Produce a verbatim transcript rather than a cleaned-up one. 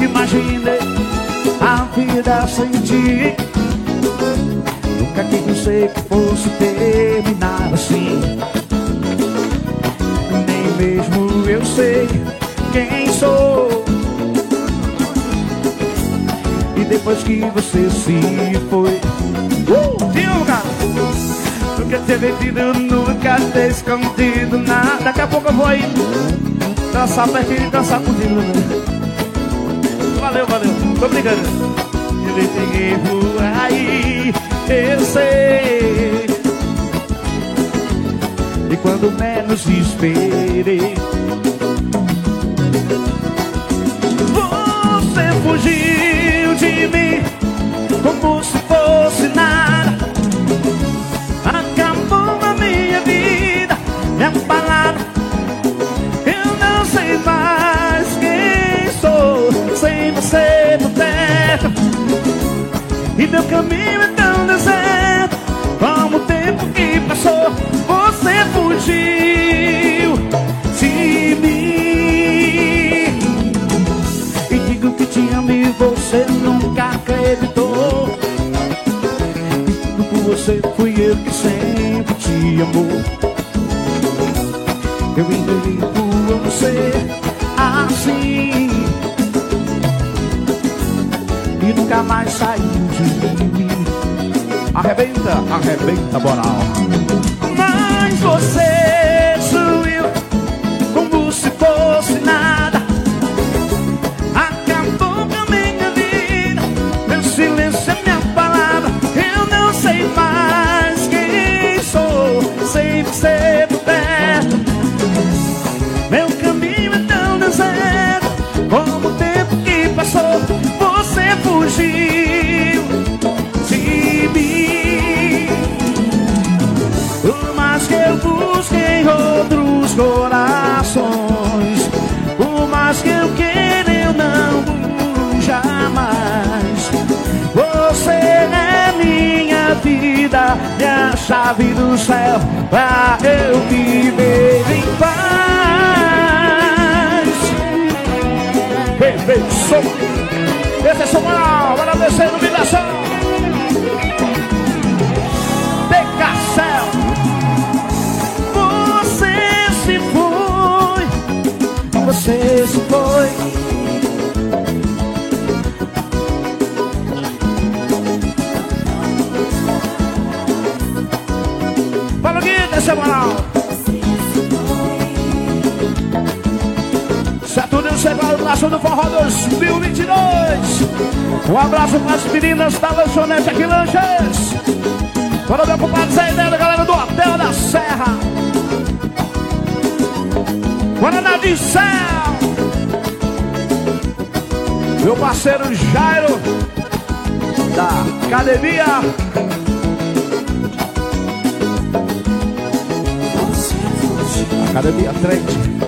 imaginei a vida sem ti. Nunca que pensei que fosse terminar assim. Nem mesmo eu sei quem sou. E depois que você se foi, uh, viu, cara? Nunca ter metido, nunca ter escondido nada. Daqui a pouco eu vou aí dançar pertinho e dançar contigo, né? Valeu, valeu, tô brincando. Eu peguei por aí, eu sei. E quando menos esperei, você fugiu de mim como se fosse nada. Acabou a minha vida, minha palavra. Eu não sei mais quem sou sem você por perto. E meu caminho é tão deserto como o tempo que passou. Você fugiu de mim. E digo que te amo e você nunca acreditou. E por você fui eu que sempre te amou. Eu entendi por você assim e nunca mais saiu de mim. Arrebenta, arrebenta, moral. Mas você sumiu como se fosse nada. Acabou com a minha vida. Meu silêncio é minha palavra. Eu não sei mais quem sou sem você por perto. Meu caminho é tão deserto como o tempo que passou. Você fugiu de mim. Por mais que eu busque em outros corações, por mais que eu queira, eu não vou jamais. Você é minha vida, minha chave do céu, pra eu viver em paz. Perfeição. Esse é São Moral, bora descer no Vilação. Decacel. Você se foi, você se foi. Fala aqui, esse é Moral. Saturno chegou ao braço do Forró dois mil e vinte e dois. Um abraço para as meninas da lanchonete aqui, Lanches. Para o meu compadre Zé Ideia, galera do Hotel da Serra. Guaraná de Céu. Meu parceiro Jairo, da Academia Academia Trade.